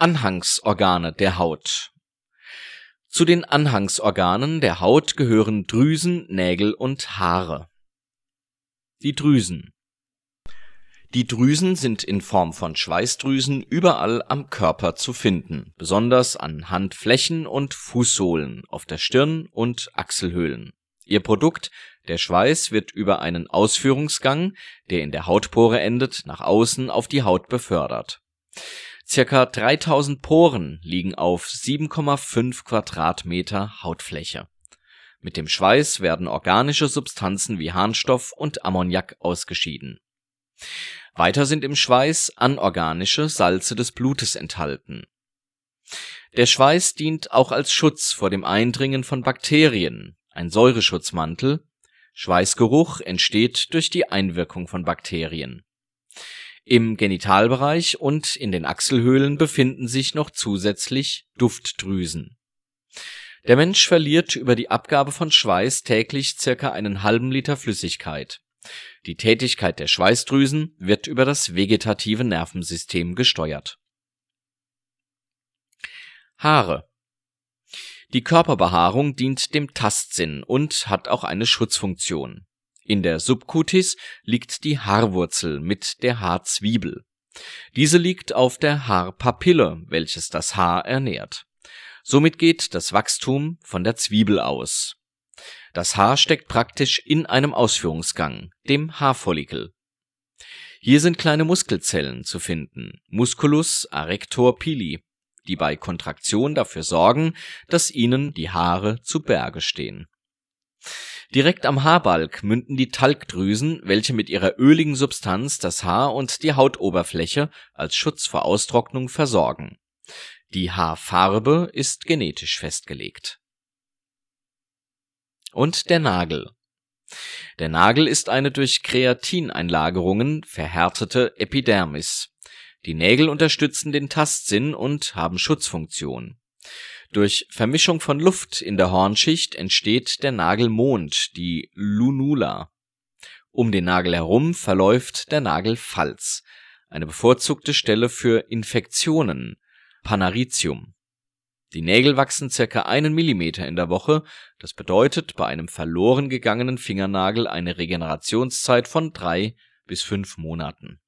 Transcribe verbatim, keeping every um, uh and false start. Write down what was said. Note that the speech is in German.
Anhangsorgane der Haut. Zu den Anhangsorganen der Haut gehören Drüsen, Nägel und Haare. Die Drüsen. Die Drüsen sind in Form von Schweißdrüsen überall am Körper zu finden, besonders an Handflächen und Fußsohlen, auf der Stirn und Achselhöhlen. Ihr Produkt, der Schweiß, wird über einen Ausführungsgang, der in der Hautpore endet, nach außen auf die Haut befördert. Circa dreitausend Poren liegen auf sieben Komma fünf Quadratmeter Hautfläche. Mit dem Schweiß werden organische Substanzen wie Harnstoff und Ammoniak ausgeschieden. Weiter sind im Schweiß anorganische Salze des Blutes enthalten. Der Schweiß dient auch als Schutz vor dem Eindringen von Bakterien, ein Säureschutzmantel. Schweißgeruch entsteht durch die Einwirkung von Bakterien. Im Genitalbereich und in den Achselhöhlen befinden sich noch zusätzlich Duftdrüsen. Der Mensch verliert über die Abgabe von Schweiß täglich circa einen halben Liter Flüssigkeit. Die Tätigkeit der Schweißdrüsen wird über das vegetative Nervensystem gesteuert. Haare. Die Körperbehaarung dient dem Tastsinn und hat auch eine Schutzfunktion. In der Subkutis liegt die Haarwurzel mit der Haarzwiebel. Diese liegt auf der Haarpapille, welches das Haar ernährt. Somit geht das Wachstum von der Zwiebel aus. Das Haar steckt praktisch in einem Ausführungsgang, dem Haarfollikel. Hier sind kleine Muskelzellen zu finden, Musculus arrector pili, die bei Kontraktion dafür sorgen, dass ihnen die Haare zu Berge stehen. Direkt am Haarbalg münden die Talgdrüsen, welche mit ihrer öligen Substanz das Haar und die Hautoberfläche als Schutz vor Austrocknung versorgen. Die Haarfarbe ist genetisch festgelegt. Und der Nagel. Der Nagel ist eine durch Kreatineinlagerungen verhärtete Epidermis. Die Nägel unterstützen den Tastsinn und haben Schutzfunktion. Durch Vermischung von Luft in der Hornschicht entsteht der Nagelmond, die Lunula. Um den Nagel herum verläuft der Nagelfalz, eine bevorzugte Stelle für Infektionen, Panaritium. Die Nägel wachsen circa einen Millimeter in der Woche, das bedeutet bei einem verloren gegangenen Fingernagel eine Regenerationszeit von drei bis fünf Monaten.